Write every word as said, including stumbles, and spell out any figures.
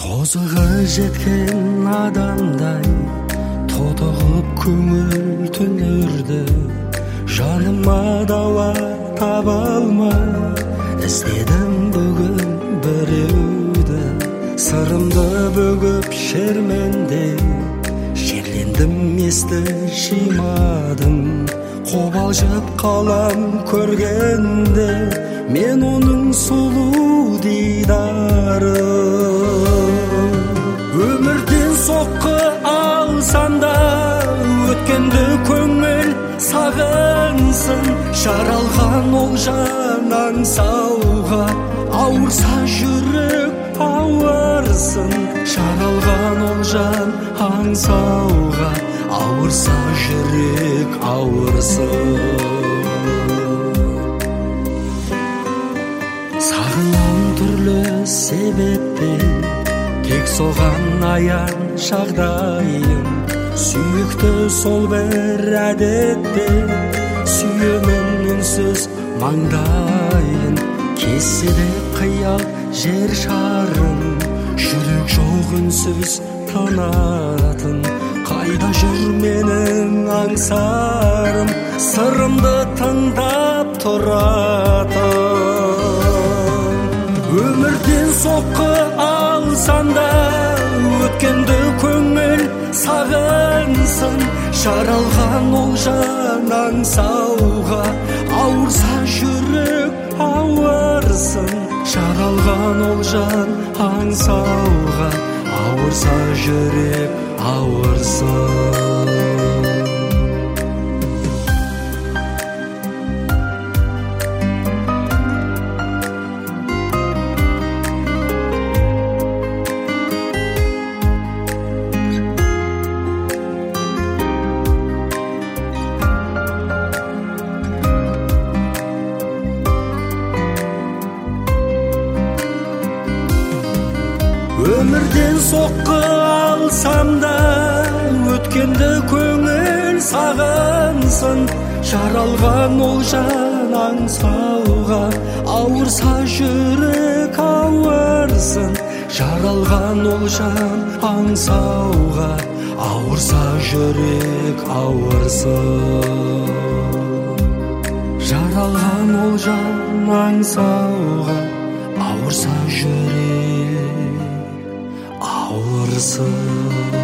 тозығы жеткен адамдай тодығып көңіл түнерді, жаныма дауа таба алмай іздедім бүгін біреуді. Сырымды бөгіп шермендей жерлендім, есті жимадым. Қобалжып қалам көргенде мен оның сұлу дидарын. Өмірден соққы алсам да өткенді көңіл сағынсын. Жаралған ол жан аңсауға, ауырса жүрек ауырсын. Жаралған ол жан аңсауға, ауырса жүрек ауырсын. Сағынам түрлі себеппен, тек соған аян жағдайым. Сүйікті сол бір әдетпен, сүйемін үнсіз маңдайын. Кесседе қиял жер шарын, жүрек жоқ үнсіз тынатын. Қайда жүр менің аңсарым, сырымды тыңдап тұратын. Өмірден соққы алсам да өткенді көңіл сағынсын. Жаралған ол жан аңсауға, ауырса жүрек ауырсын. Жаралған ол жан аңсауға, ауырса жүрек ауырсын. Өмірден соққы алсам да өткенді көңіл сағынсын. Жаралған ол жан аңсауға, ауырса жүрек ауырсын. Жаралған ол жан аңсауға, ауырса жүрек ауырсын. Жаралған ол жан аңсауға, ауырса жүрек ауырсын.